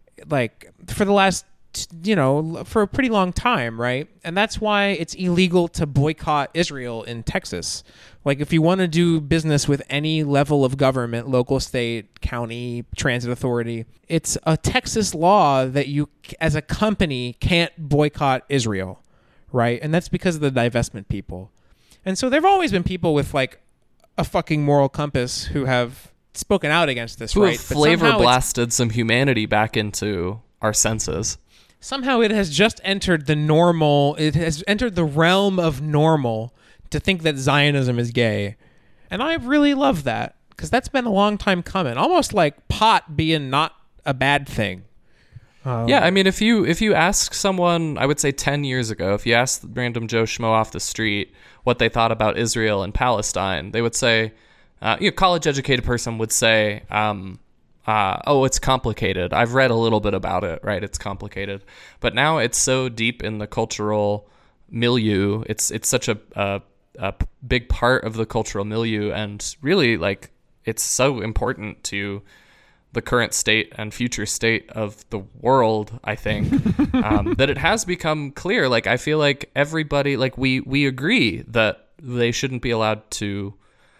like for the last, you know, for a pretty long time, right? And that's why it's illegal to boycott Israel in Texas. Like if you want to do business with any level of government, local, state, county, transit authority, it's a Texas law that you, as a company, can't boycott Israel, right? And that's because of the divestment people. And so there have always been people with like a fucking moral compass who have spoken out against this, Who right? have But flavor somehow it's- blasted some humanity back into our senses. Somehow it has just entered the normal, it has entered the realm of normal to think that Zionism is gay. And I really love that because that's been a long time coming. Almost like pot being not a bad thing. Um, Yeah, I mean, if you if you ask someone, I would say ten years ago, if you asked random Joe Schmo off the street what they thought about Israel and Palestine, they would say, uh, you know, college-educated person would say, um, uh, oh, it's complicated. I've read a little bit about it, right? It's complicated. But now it's so deep in the cultural milieu. It's it's such a, a, a big part of the cultural milieu, and really, like, it's so important to the current state and future state of the world, I think, um, that it has become clear. Like, I feel like everybody, like, we, we agree that they shouldn't be allowed to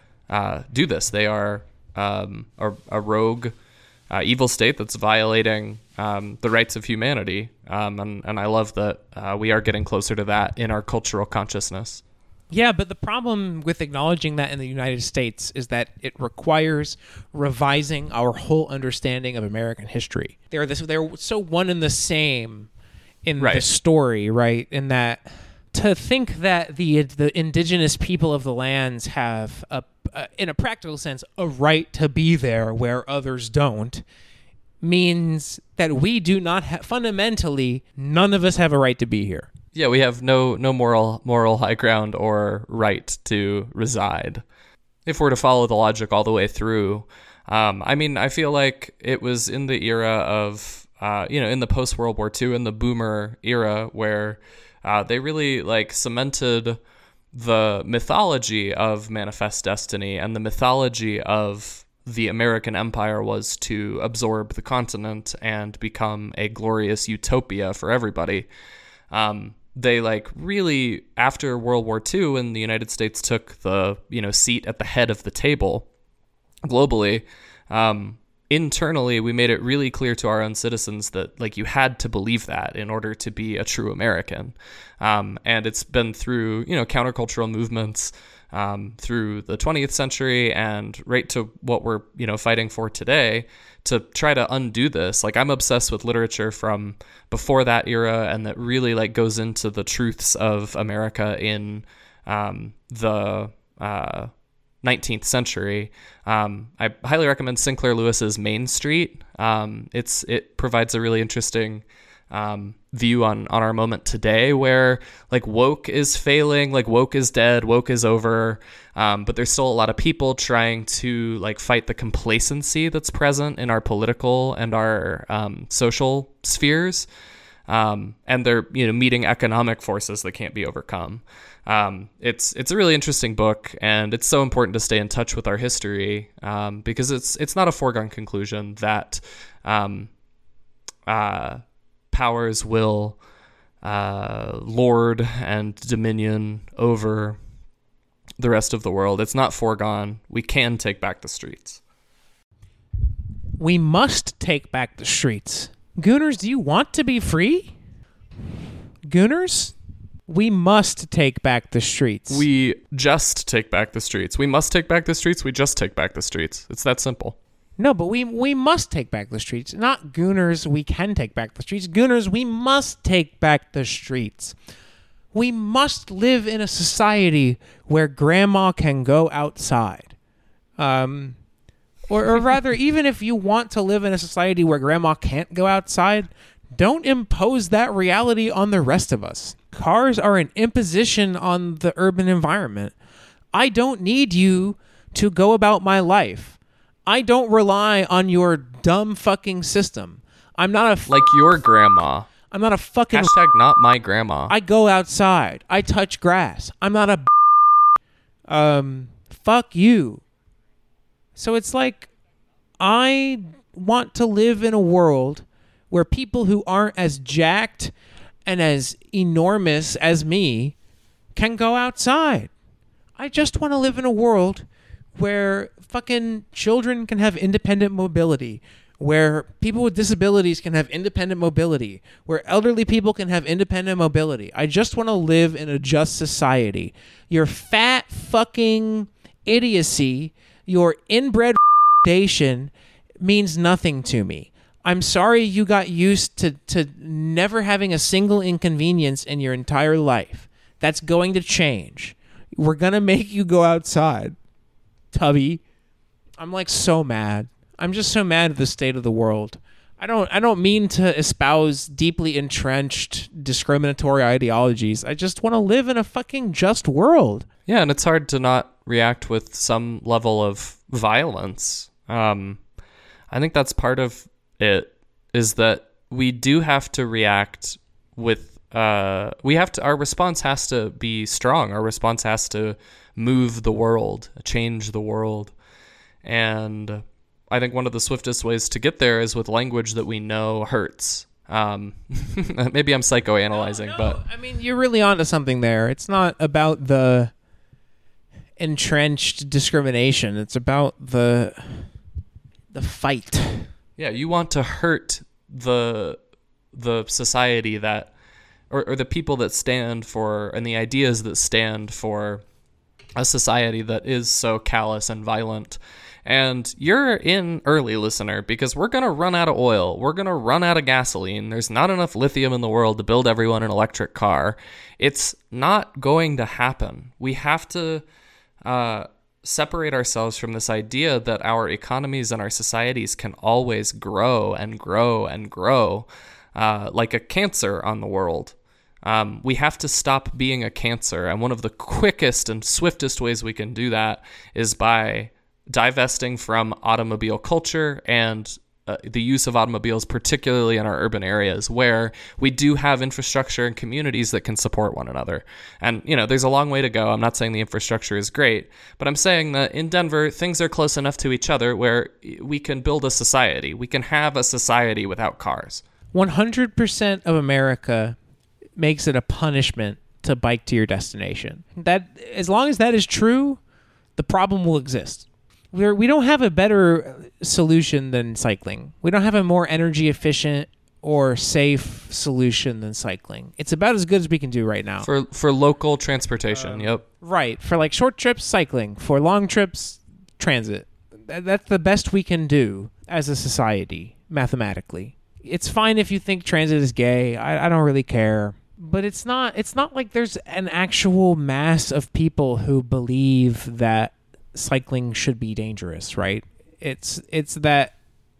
uh, do this. They are um, a, a rogue, uh, evil state that's violating um, the rights of humanity. Um, and, and I love that uh, we are getting closer to that in our cultural consciousness. Yeah, but the problem with acknowledging that in the United States is that it requires revising our whole understanding of American history. They're this, they're so one and the same in the Right. story, right? In that to think that the the indigenous people of the lands have a, a in a practical sense a right to be there where others don't means that we do not have, fundamentally none of us have a right to be here. Yeah, we have no no moral moral high ground or right to reside. If we're to follow the logic all the way through, um, I mean, I feel like it was in the era of, uh, you know, in the post World War Two, in the Boomer era, where uh, they really like cemented the mythology of Manifest Destiny, and the mythology of the American Empire was to absorb the continent and become a glorious utopia for everybody. Um, they like really, after World War Two, when the United States took the, you know, seat at the head of the table globally, um, internally, we made it really clear to our own citizens that like you had to believe that in order to be a true American. Um, and it's been through, you know, countercultural movements, um, through the twentieth century and right to what we're, you know, fighting for today, to try to undo this. Like, I'm obsessed with literature from before that era, and that really like goes into the truths of America in um, the uh, nineteenth century. Um, I highly recommend Sinclair Lewis's Main Street. Um, it's it provides a really interesting um, view on on our moment today, where like woke is failing, like woke is dead, woke is over. Um, but there's still a lot of people trying to like fight the complacency that's present in our political and our um, social spheres. Um, and they're, you know, meeting economic forces that can't be overcome. Um, it's it's a really interesting book, and it's so important to stay in touch with our history, um, because it's it's not a foregone conclusion that um, uh, powers will uh, lord and dominion over the rest of the world. It's not foregone. We can take back the streets. We must take back the streets. Gooners, do you want to be free? Gooners, we must take back the streets. We just take back the streets. We must take back the streets. We just take back the streets. It's that simple. No, but we we must take back the streets. Not Gooners, we can take back the streets. Gooners, we must take back the streets. We must live in a society where grandma can go outside. Um, or, or rather, even if you want to live in a society where grandma can't go outside, don't impose that reality on the rest of us. Cars are an imposition on the urban environment. I don't need you to go about my life. I don't rely on your dumb fucking system. I'm not a... F- like your grandma. I'm not a fucking... Hashtag not my grandma. I go outside. I touch grass. I'm not a... Um, fuck you. So it's like, I want to live in a world where people who aren't as jacked and as enormous as me can go outside. I just want to live in a world where fucking children can have independent mobility, where people with disabilities can have independent mobility, where elderly people can have independent mobility. I just want to live in a just society. Your fat fucking idiocy, your inbred foundation means nothing to me. I'm sorry you got used to, to never having a single inconvenience in your entire life. That's going to change. We're going to make you go outside, Tubby. I'm like so mad. I'm just so mad at the state of the world. I don't I don't mean to espouse deeply entrenched discriminatory ideologies. I just want to live in a fucking just world. Yeah, and it's hard to not react with some level of violence. Um, I think that's part of it, is that we do have to react with, uh, we have to, our response has to be strong. Our response has to move the world, change the world. And I think one of the swiftest ways to get there is with language that we know hurts. Um, maybe I'm psychoanalyzing, no, no. but I mean, you're really onto something there. It's not about the entrenched discrimination. It's about the the fight. yeah, you want to hurt the the society that, or, or the people that stand for, and the ideas that stand for a society that is so callous and violent. And you're in early, listener, because we're going to run out of oil. We're going to run out of gasoline. There's not enough lithium in the world to build everyone an electric car. It's not going to happen. We have to uh, separate ourselves from this idea that our economies and our societies can always grow and grow and grow uh, like a cancer on the world. Um, we have to stop being a cancer. And one of the quickest and swiftest ways we can do that is by divesting from automobile culture and uh, the use of automobiles, particularly in our urban areas where we do have infrastructure and communities that can support one another. And, you know, there's a long way to go. I'm not saying the infrastructure is great, but I'm saying that in Denver, things are close enough to each other where we can build a society. We can have a society without cars. one hundred percent of America makes it a punishment to bike to your destination. That, as long as that is true, the problem will exist. We're, we don't have a better solution than cycling. We don't have a more energy efficient or safe solution than cycling. It's about as good as we can do right now. For for local transportation, Um, yep. Right. For like short trips, cycling. For long trips, transit. Th- That's the best we can do as a society, mathematically. It's fine if you think transit is gay. I, I don't really care. But it's not it's not like there's an actual mass of people who believe that cycling should be dangerous, right? It's it's that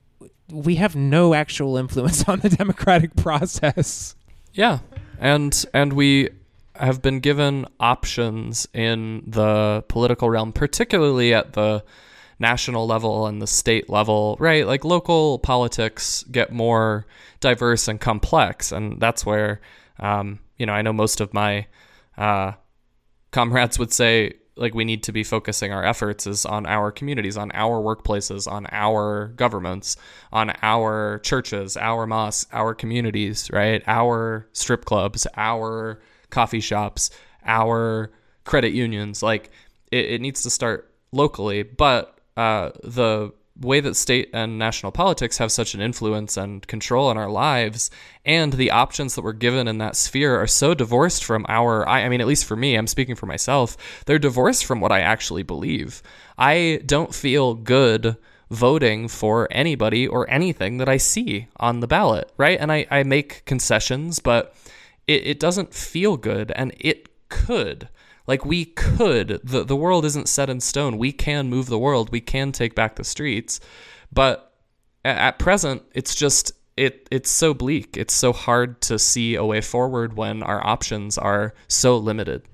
we have no actual influence on the democratic process. Yeah. And and we have been given options in the political realm, particularly at the national level and the state level, right? Like local politics get more diverse and complex, and that's where um, you know, I know most of my uh, comrades would say like we need to be focusing our efforts is on our communities, on our workplaces, on our governments, on our churches, our mosques, our communities, right? Our strip clubs, our coffee shops, our credit unions. Like it, it needs to start locally, but uh, the way that state and national politics have such an influence and control in our lives, and the options that we're given in that sphere are so divorced from our, I, I mean, at least for me, I'm speaking for myself, they're divorced from what I actually believe. I don't feel good voting for anybody or anything that I see on the ballot, right? And I, I make concessions, but it, it doesn't feel good, and it could. Like we could, the, the world isn't set in stone. We can move the world. We can take back the streets. But at, at present, it's just, it it's so bleak. It's so hard to see a way forward when our options are so limited.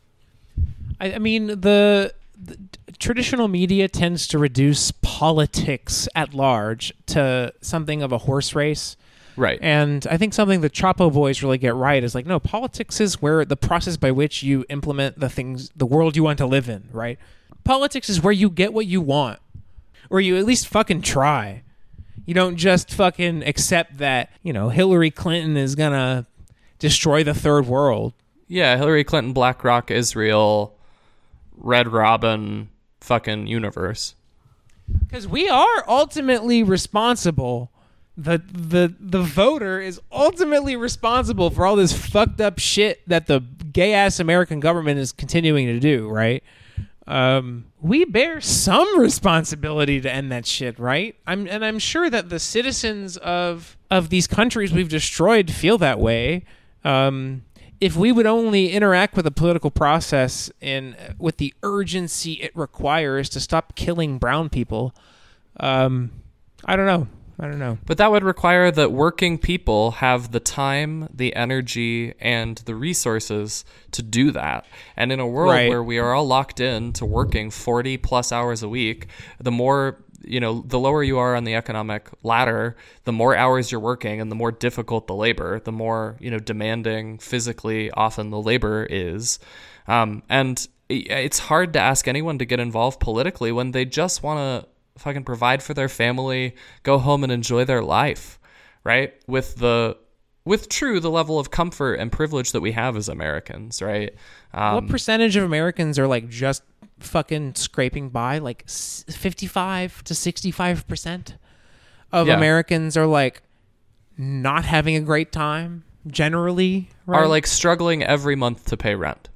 I, I mean, the, the traditional media tends to reduce politics at large to something of a horse race. Right. And I think something the Chapo boys really get right is like, no, politics is where the process by which you implement the things, the world you want to live in, right? Politics is where you get what you want, or you at least fucking try. You don't just fucking accept that, you know, Hillary Clinton is going to destroy the third world. Yeah, Hillary Clinton, BlackRock, Israel, Red Robin, fucking universe. Because we are ultimately responsible. The, the the voter is ultimately responsible for all this fucked up shit that the gay ass American government is continuing to do, right? Um, we bear some responsibility to end that shit, right? I'm and I'm sure that the citizens of of these countries we've destroyed feel that way. Um, if we would only interact with the political process and with the urgency it requires to stop killing brown people, um, I don't know. I don't know. But that would require that working people have the time, the energy, and the resources to do that. And in a world right. where we are all locked in to working forty plus hours a week, the more, you know, the lower you are on the economic ladder, the more hours you're working and the more difficult the labor, the more, you know, demanding physically often the labor is. Um, and it's hard to ask anyone to get involved politically when they just want to fucking provide for their family, go home and enjoy their life, right? With the, with true, the level of comfort and privilege that we have as Americans, right? Um, what percentage of Americans are like just fucking scraping by? Like fifty-five to sixty-five percent of yeah. Americans are like not having a great time generally, right? Are like struggling every month to pay rent.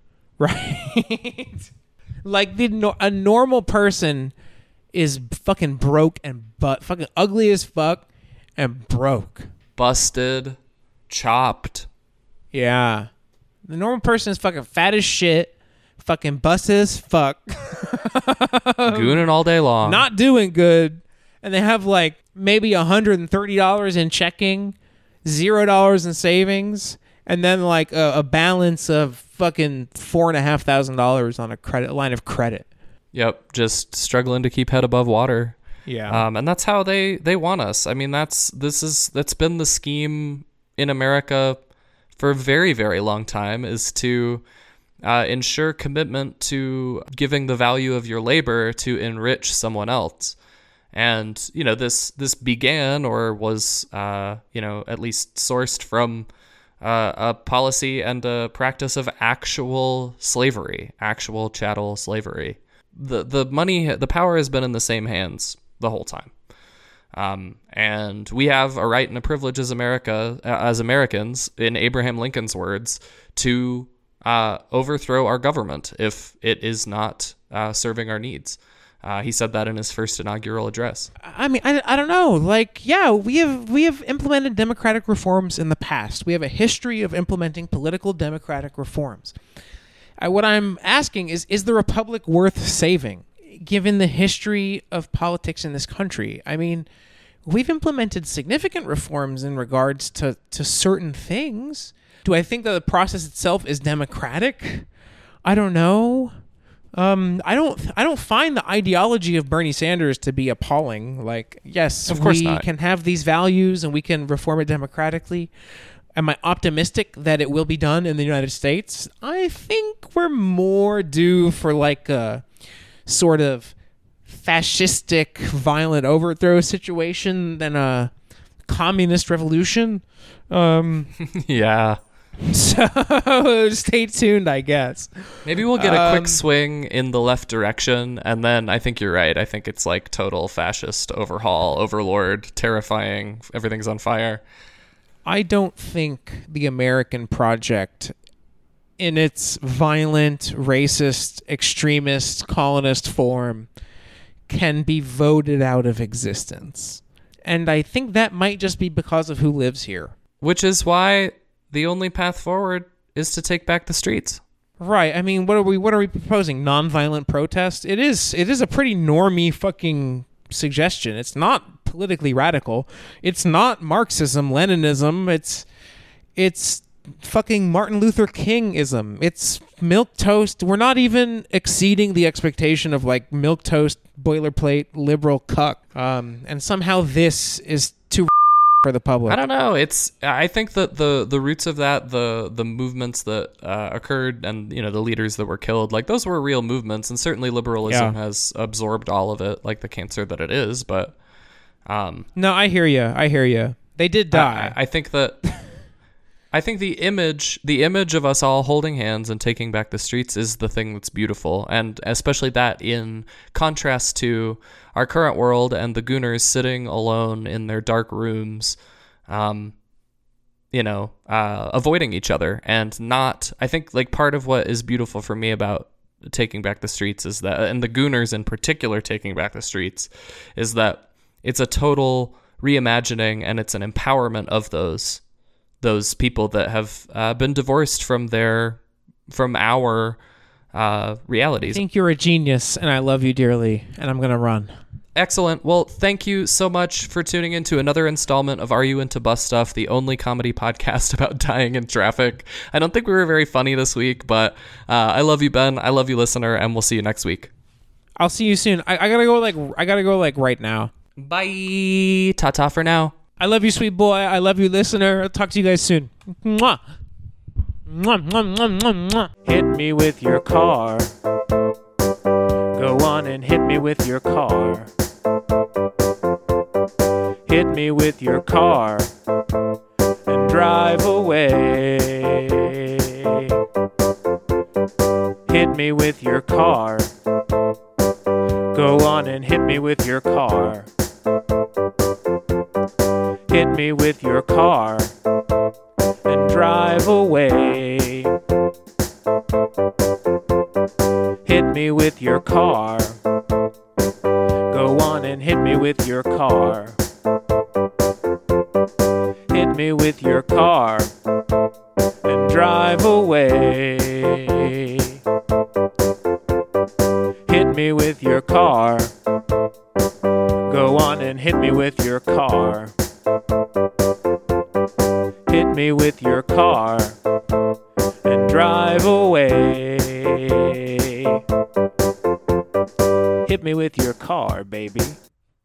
Right. Like the no- a normal person is fucking broke and but fucking ugly as fuck and broke. Busted, chopped. Yeah. The normal person is fucking fat as shit, fucking busted as fuck. Gooning all day long. Not doing good. And they have like maybe one hundred thirty dollars in checking, zero dollars in savings, and then like a, a balance of fucking four and a half thousand dollars on a credit line of credit. Yep, just struggling to keep head above water. Yeah. Um, and that's how they, they want us. I mean, that's this is that's been the scheme in America for a very, very long time, is to uh, ensure commitment to giving the value of your labor to enrich someone else. And, you know, this this began or was, uh, you know, at least sourced from uh, a policy and a practice of actual slavery, actual chattel slavery. The the money, the power has been in the same hands the whole time. Um, and we have a right and a privilege as America, as Americans, in Abraham Lincoln's words, to uh, overthrow our government if it is not uh, serving our needs. Uh, he said that in his first inaugural address. I mean, I, I don't know. Like, yeah, we have we have implemented democratic reforms in the past. We have a history of implementing political democratic reforms. Uh, what I'm asking is, is the republic worth saving, given the history of politics in this country? I mean, we've implemented significant reforms in regards to, to certain things. Do I think that the process itself is democratic? I don't know. Um, I don't. I don't find the ideology of Bernie Sanders to be appalling. Like, yes, of course we not. can have these values and we can reform it democratically. Am I optimistic that it will be done in the United States? I think we're more due for like a sort of fascistic, violent overthrow situation than a communist revolution. Um, yeah. So stay tuned, I guess. Maybe we'll get a Um, quick swing in the left direction, and then I think you're right. I think it's like total fascist overhaul, overlord, terrifying, everything's on fire. I don't think the American project, in its violent, racist, extremist, colonist form, can be voted out of existence. And I think that might just be because of who lives here. Which is why the only path forward is to take back the streets. Right. I mean, what are we what are we proposing? Nonviolent protest? It is it is a pretty normie fucking suggestion. It's not politically radical. It's not Marxism, Leninism. It's it's fucking Martin Luther King-ism. It's milquetoast. We're not even exceeding the expectation of like milquetoast, boilerplate, liberal cuck. Um, and somehow this is too for the public. I don't know. It's I think that the the roots of that, the the movements that uh, occurred, and you know the leaders that were killed, like those were real movements, and certainly liberalism Yeah. has absorbed all of it, like the cancer that it is. But um, No, I hear you. I hear you. They did die. I, I think that I think the image the image of us all holding hands and taking back the streets is the thing that's beautiful, and especially that in contrast to our current world and the Gooners sitting alone in their dark rooms, um, you know, uh, avoiding each other and not. I think like part of what is beautiful for me about taking back the streets is that, and the Gooners in particular taking back the streets, is that it's a total reimagining and it's an empowerment of those those people that have uh, been divorced from their from our uh, I realities. think you're a genius, and I love you dearly, and I'm going to run. Excellent. Well, thank you so much for tuning in to another installment of Are You Into Bus Stuff, the only comedy podcast about dying in traffic. I don't think we were very funny this week, but uh, I love you, Ben. I love you, listener, and we'll see you next week. I'll see you soon. I, I gotta go like I gotta go like right now. Bye. Ta-ta for now. I love you, sweet boy. I love you, listener. I'll talk to you guys soon. Mwah. Mwah, mwah, mwah, mwah, mwah. Hit me with your car. Go on and hit me with your car. Hit me with your car and drive away. Hit me with your car. Go on and hit me with your car. Hit me with your car and drive away. Hit me with your car. Go on and hit me with your car. Hit me with your car and drive away. Hit me with your car. Go on and hit me with your car. Hit me with your car and drive away. Hit me with your car, baby.